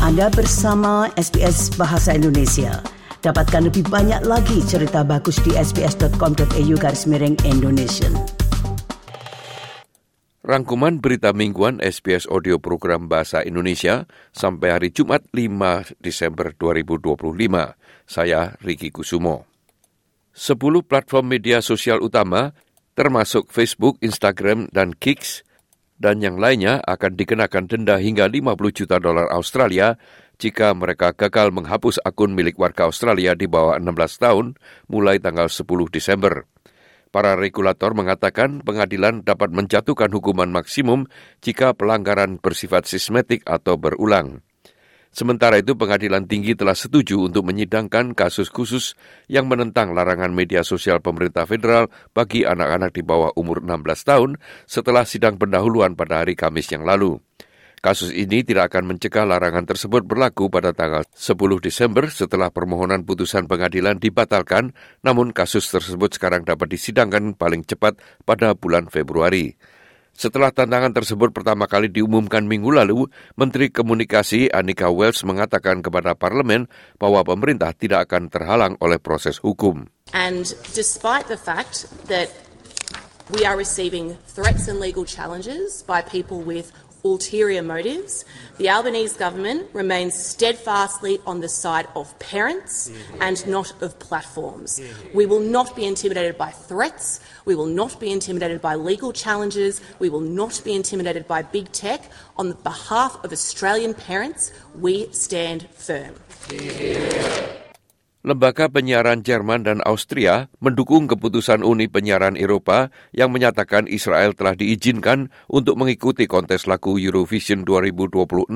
Anda bersama SBS Bahasa Indonesia. Dapatkan lebih banyak lagi cerita bagus di sbs.com.au/Indonesian. Rangkuman berita mingguan SBS Audio Program Bahasa Indonesia sampai hari Jumat 5 Desember 2025. Saya Riki Kusumo. 10 platform media sosial utama, termasuk Facebook, Instagram, dan Kiks, dan yang lainnya akan dikenakan denda hingga $50 juta Australia jika mereka gagal menghapus akun milik warga Australia di bawah 16 tahun mulai tanggal 10 Desember. Para regulator mengatakan pengadilan dapat menjatuhkan hukuman maksimum jika pelanggaran bersifat sistematik atau berulang. Sementara itu, pengadilan tinggi telah setuju untuk menyidangkan kasus khusus yang menentang larangan media sosial pemerintah federal bagi anak-anak di bawah umur 16 tahun setelah sidang pendahuluan pada hari Kamis yang lalu. Kasus ini tidak akan mencegah larangan tersebut berlaku pada tanggal 10 Desember setelah permohonan putusan pengadilan dibatalkan, namun kasus tersebut sekarang dapat disidangkan paling cepat pada bulan Februari. Setelah tantangan tersebut pertama kali diumumkan minggu lalu, Menteri Komunikasi Annika Wells mengatakan kepada parlemen bahwa pemerintah tidak akan terhalang oleh proses hukum. And despite the fact that we are receiving threats and legal challenges by people with ulterior motives, the Albanese government remains steadfastly on the side of parents and not of platforms. We will not be intimidated by threats, we will not be intimidated by legal challenges, we will not be intimidated by big tech. On behalf of Australian parents, we stand firm. Lembaga penyiaran Jerman dan Austria mendukung keputusan Uni Penyiaran Eropa yang menyatakan Israel telah diizinkan untuk mengikuti kontes lagu Eurovision 2026.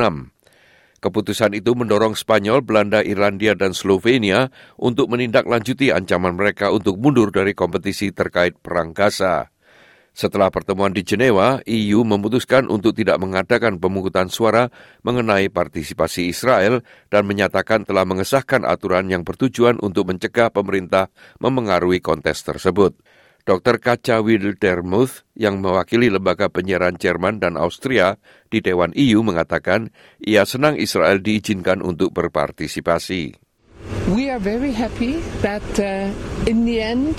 Keputusan itu mendorong Spanyol, Belanda, Irlandia, dan Slovenia untuk menindaklanjuti ancaman mereka untuk mundur dari kompetisi terkait Perang Gaza. Setelah pertemuan di Jenewa, EU memutuskan untuk tidak mengadakan pemungutan suara mengenai partisipasi Israel dan menyatakan telah mengesahkan aturan yang bertujuan untuk mencegah pemerintah memengaruhi kontes tersebut. Dr. Katja Wildermuth yang mewakili lembaga penyiaran Jerman dan Austria di Dewan EU mengatakan ia senang Israel diizinkan untuk berpartisipasi. We are very happy that in the end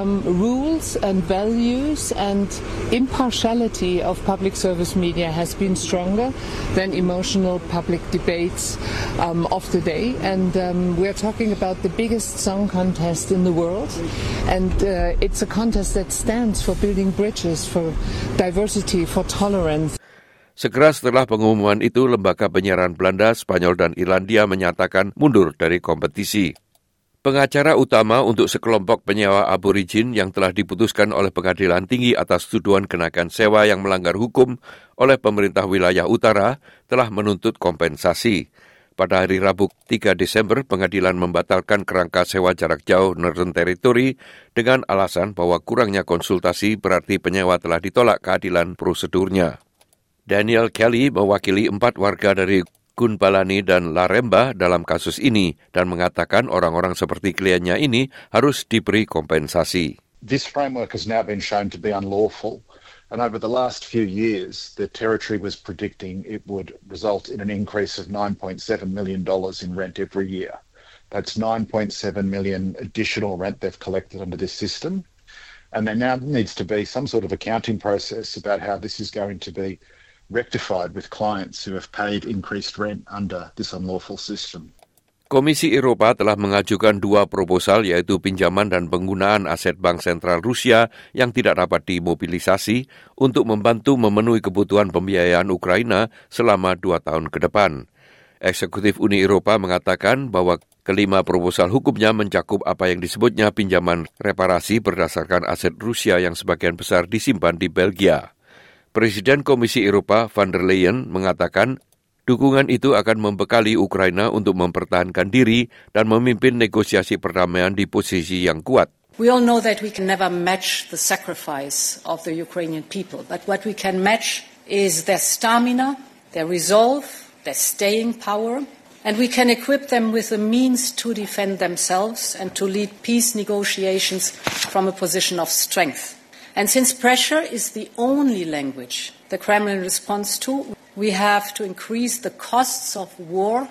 rules and values and impartiality of public service media has been stronger than emotional public debates of the day, and we are talking about the biggest song contest in the world, and it's a contest that stands for building bridges, for diversity, for tolerance. Segera setelah pengumuman itu, lembaga penyiaran Belanda, Spanyol, dan Irlandia menyatakan mundur dari kompetisi. Pengacara utama untuk sekelompok penyewa aborigin yang telah diputuskan oleh pengadilan tinggi atas tuduhan kenakan sewa yang melanggar hukum oleh pemerintah wilayah utara telah menuntut kompensasi. Pada hari Rabu 3 Desember, pengadilan membatalkan kerangka sewa jarak jauh Northern Territory dengan alasan bahwa kurangnya konsultasi berarti penyewa telah ditolak keadilan prosedurnya. Daniel Kelly mewakili 4 warga dari Gunbalani dan Laremba dalam kasus ini dan mengatakan orang-orang seperti kliennya ini harus diberi kompensasi. This framework has now been shown to be unlawful, and over the last few years the Territory was predicting it would result in an increase of $9.7 million in rent every year. That's $9.7 million additional rent they've collected under this system, and there now needs to be some sort of accounting process about how this is going to be rectified with clients who have paid increased rent under this unlawful system. Komisi Eropa telah mengajukan 2 proposal, yaitu pinjaman dan penggunaan aset Bank Sentral Rusia yang tidak dapat dimobilisasi untuk membantu memenuhi kebutuhan pembiayaan Ukraina selama 2 tahun ke depan. Eksekutif Uni Eropa mengatakan bahwa kelima proposal hukumnya mencakup apa yang disebutnya pinjaman reparasi berdasarkan aset Rusia yang sebagian besar disimpan di Belgia. Presiden Komisi Eropa van der Leyen mengatakan dukungan itu akan membekali Ukraina untuk mempertahankan diri dan memimpin negosiasi perdamaian di posisi yang kuat. We all know that we can never match the sacrifice of the Ukrainian people, but what we can match is their stamina, their resolve, their staying power, and we can equip them with the means to defend themselves and to lead peace negotiations from a position of strength. And since pressure is the only language the Kremlin responds to, we have to increase the costs of war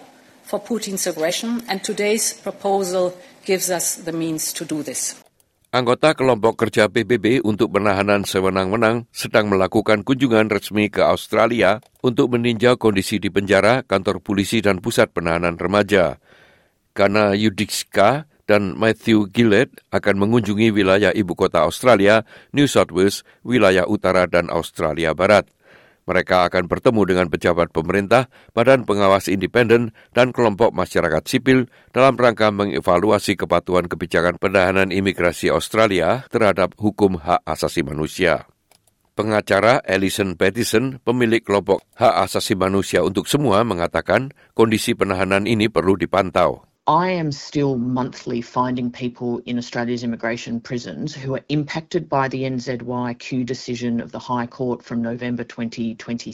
for Putin's aggression, and today's proposal gives us the means to do this. Anggota kelompok kerja PBB untuk penahanan sewenang-wenang sedang melakukan kunjungan resmi ke Australia untuk meninjau kondisi di penjara, kantor polisi dan pusat penahanan remaja. Kana Yudhishka dan Matthew Gillett akan mengunjungi wilayah ibu kota Australia, New South Wales, wilayah utara dan Australia Barat. Mereka akan bertemu dengan pejabat pemerintah, badan pengawas independen, dan kelompok masyarakat sipil dalam rangka mengevaluasi kepatuhan kebijakan penahanan imigrasi Australia terhadap hukum hak asasi manusia. Pengacara Alison Pattison, pemilik kelompok hak asasi manusia untuk semua, mengatakan kondisi penahanan ini perlu dipantau. I am still monthly finding people in Australia's immigration prisons who are impacted by the NZYQ decision of the High Court from November 2023.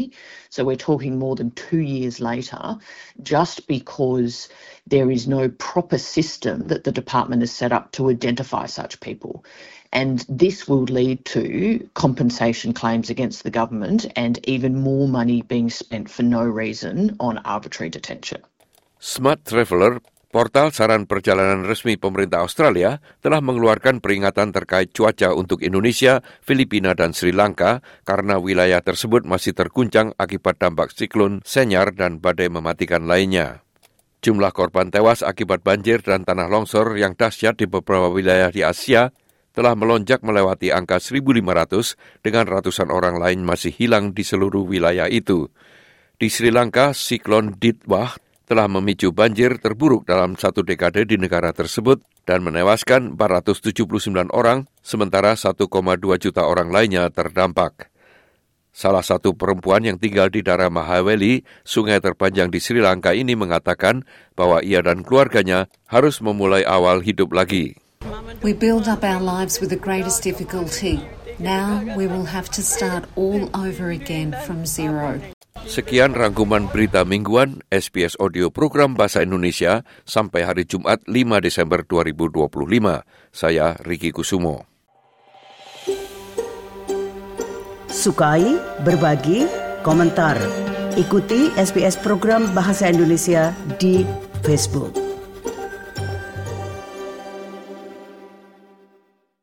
So we're talking more than 2 years later, just because there is no proper system that the department has set up to identify such people. And this will lead to compensation claims against the government and even more money being spent for no reason on arbitrary detention. Smart Traveller, portal saran perjalanan resmi pemerintah Australia, telah mengeluarkan peringatan terkait cuaca untuk Indonesia, Filipina dan Sri Lanka karena wilayah tersebut masih terguncang akibat dampak siklon, senyar dan badai mematikan lainnya. Jumlah korban tewas akibat banjir dan tanah longsor yang dahsyat di beberapa wilayah di Asia telah melonjak melewati angka 1.500 dengan ratusan orang lain masih hilang di seluruh wilayah itu. Di Sri Lanka, siklon Ditwah telah memicu banjir terburuk dalam 1 dekade di negara tersebut dan menewaskan 479 orang, sementara 1,2 juta orang lainnya terdampak. Salah satu perempuan yang tinggal di daerah Mahaweli, sungai terpanjang di Sri Lanka ini mengatakan bahwa ia dan keluarganya harus memulai awal hidup lagi. We build up our lives with the greatest difficulty. Now we will have to start all over again from zero. Sekian rangkuman berita mingguan SBS Audio Program Bahasa Indonesia sampai hari Jumat 5 Desember 2025. Saya Ricky Kusumo. Sukai, berbagi, komentar. Ikuti SBS Program Bahasa Indonesia di Facebook.